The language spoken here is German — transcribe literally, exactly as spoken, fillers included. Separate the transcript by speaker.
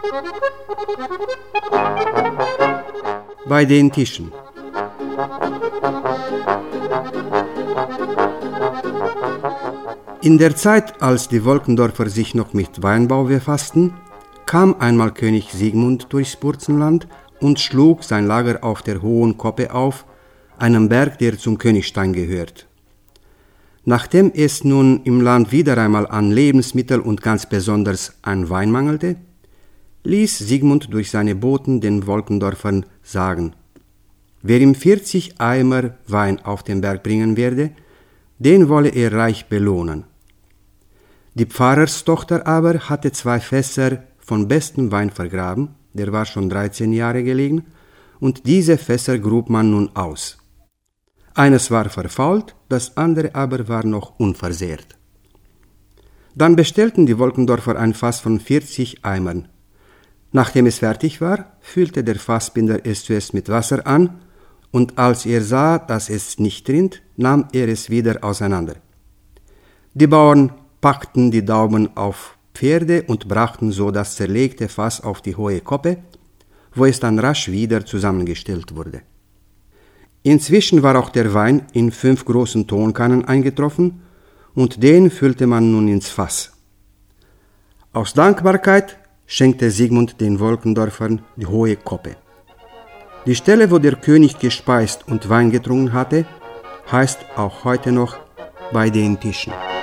Speaker 1: Bei den Tischen. In der Zeit, als die Wolkendorfer sich noch mit Weinbau befassten, kam einmal König Sigmund durchs Burzenland und schlug sein Lager auf der Hohen Koppe auf, einem Berg, der zum Königstein gehört. Nachdem es nun im Land wieder einmal an Lebensmitteln und ganz besonders an Wein mangelte, ließ Sigmund durch seine Boten den Wolkendorfern sagen: Wer ihm vierzig Eimer Wein auf den Berg bringen werde, den wolle er reich belohnen. Die Pfarrerstochter aber hatte zwei Fässer von bestem Wein vergraben, der war schon dreizehn Jahre gelegen, und diese Fässer grub man nun aus. Eines war verfault, das andere aber war noch unversehrt. Dann bestellten die Wolkendorfer ein Fass von vierzig Eimern. Nachdem es fertig war, füllte der Fassbinder es zuerst mit Wasser an, und als er sah, dass es nicht rinnt, nahm er es wieder auseinander. Die Bauern packten die Daumen auf Pferde und brachten so das zerlegte Fass auf die Hohe Koppe, wo es dann rasch wieder zusammengestellt wurde. Inzwischen war auch der Wein in fünf großen Tonkannen eingetroffen, und den füllte man nun ins Fass. Aus Dankbarkeit schenkte Sigmund den Wolkendorfern die Hohe Koppe. Die Stelle, wo der König gespeist und Wein getrunken hatte, heißt auch heute noch bei den Tischen.